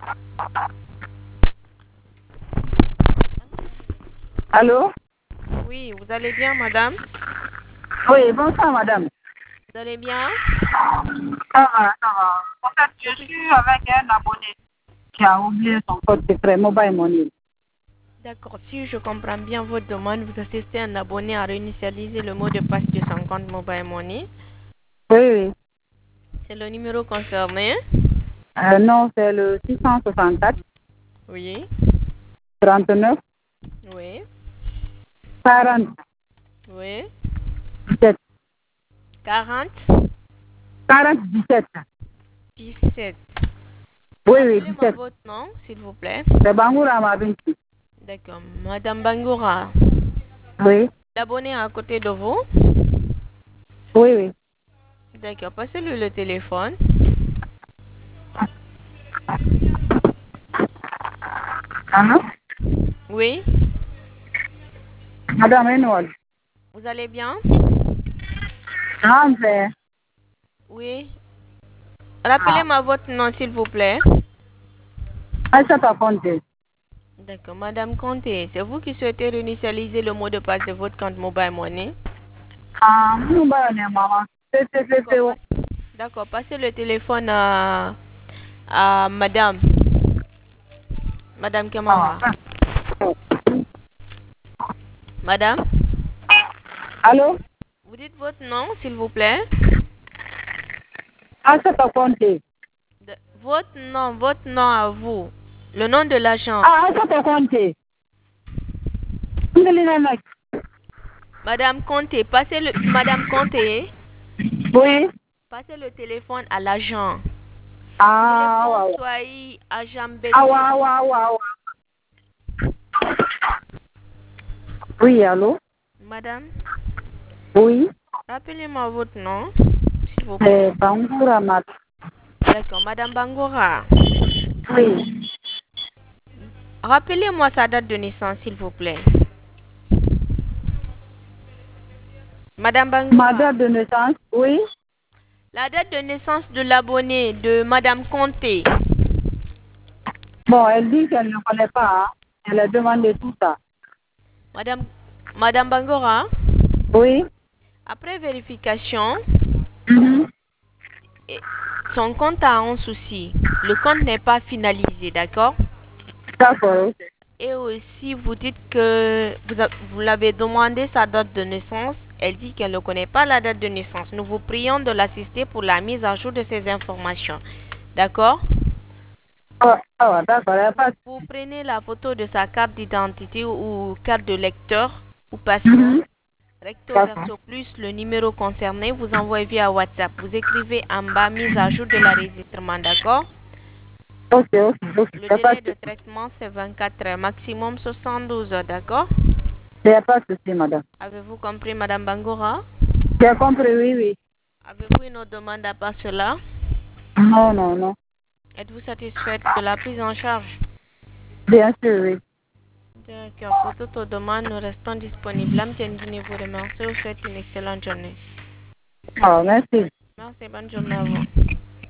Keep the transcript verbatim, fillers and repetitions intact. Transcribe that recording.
Allô? Oui, vous allez bien, madame? Oui, bonsoir, madame. Vous allez bien? Ça va, ça va. En fait, je suis avec un abonné qui a oublié son code secret Mobile Money. D'accord, si je comprends bien votre demande, vous assistez un abonné à réinitialiser le mot de passe de son compte Mobile Money. Oui, oui. C'est le numéro concerné? Euh, non, c'est le six cent soixante-quatre, Oui. trente-neuf, Oui. quarante, Oui. dix-sept. quarante, quarante, dix-sept. dix-sept. Oui, oui, Rappelez-moi dix-sept. votre nom, s'il vous plaît. C'est Bangoura Mabinchi. D'accord, madame Bangoura. Oui, L'abonné à côté de vous? oui, oui. D'accord, passez-lui le téléphone. Allô? Oui. Madame Enol. Vous allez bien? Ah, c'est Oui. Rappelez-moi votre nom, s'il vous plaît. Aïssata Conté. D'accord, madame Conté, c'est vous qui souhaitez réinitialiser le mot de passe de votre compte Mobile Money? Ah, nous, bah, on est maman. C'est, c'est, c'est, D'accord, c'est. passe- d'accord, passez le téléphone à, à madame. Madame Ah, Kamara. ah. Madame, Allô? vous dites votre nom, s'il vous plaît? Aïssata Conté. De- votre nom, votre nom à vous. Le nom de l'agent. Ah, Aïssata Conté. Ndelina nak. Madame Conté, passez le, Madame Conté, Oui. passez le téléphone à l'agent. Ah, Téléphone ouais. Soaï, agent Ah, Bello. ouais, ouais, ouais, ouais. Oui, allô? Madame, Oui. rappelez-moi votre nom, s'il vous plaît. C'est Bangoura Mat. D'accord, Madame Bangora. Oui. Rappelez-moi sa date de naissance, s'il vous plaît. Madame Ma Bangora. date de naissance? Oui. La date de naissance de l'abonné de Madame Conté. Bon, elle dit qu'elle ne connaît pas. Hein. Elle a demandé tout ça. Madame, Madame Bangora, Oui. après vérification, Mhm. eh, son compte a un souci. Le compte n'est pas finalisé, d'accord? D'accord. Ok. Et aussi, vous dites que vous, a- vous l'avez demandé sa date de naissance. Elle dit qu'elle ne connaît pas la date de naissance. Nous vous prions de l'assister pour la mise à jour de ces informations. D'accord? Ah, ah, ouais, d'accord. Il n'y a Vous, pas de vous souci. prenez la photo de sa carte d'identité ou carte de lecteur ou passeport, Mhm. recto D'accord. verso plus le numéro concerné, vous envoyez via WhatsApp. Vous écrivez en bas mise à jour de l'enregistrement, d'accord? Ok, ok, ok. Il Le n'y a pas délai de de souci. traitement c'est vingt-quatre heures, maximum soixante-douze heures, d'accord? Il n'y a pas de souci, madame. Avez-vous compris, Madame Bangora? J'ai compris, oui, oui. Avez-vous une autre demande à part cela? Non, non, non. Êtes-vous satisfaite de la prise en charge? Bien sûr, oui. D'accord, pour toute autre demande, nous restons disponibles. Amtiendine vous remercie. Je vous souhaite une excellente journée. Ah, merci. Merci, bonne journée à vous.